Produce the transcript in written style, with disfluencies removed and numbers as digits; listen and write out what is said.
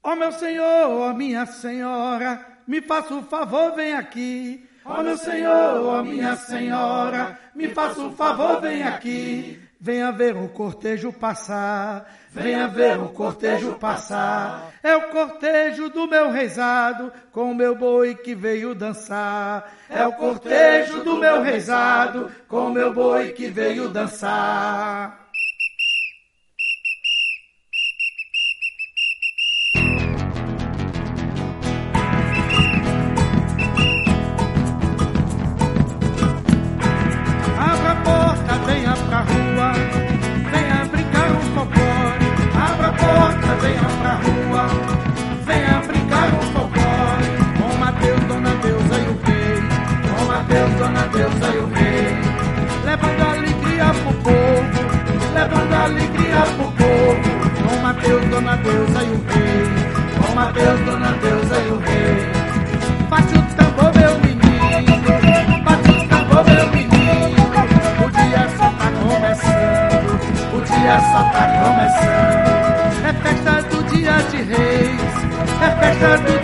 Ó meu senhor, ó minha senhora, me faça o favor, vem aqui. Ó meu senhor, ó minha senhora, me faça o favor, vem aqui. Venha ver o cortejo passar, venha ver o cortejo passar. É o cortejo do meu reizado, com o meu boi que veio dançar. É o cortejo do meu reizado, com o meu boi que veio dançar. Abra a porta, venha pra rua, venha brincar um folclore. Abra a porta, venha pra rua, venha brincar um folclore. Com Mateus, Dona Deusa e o rei, com Mateus, Dona Deusa e o rei. Levando alegria pro povo, levando alegria pro povo. Com Mateus, Dona Deusa e o rei, com Mateus, Dona Deusa e o rei. Bate o tambor, meu menino, bate o tambor, meu menino. O dia só tá começando, o dia só tá começando. É festa do dia de reis, é festa do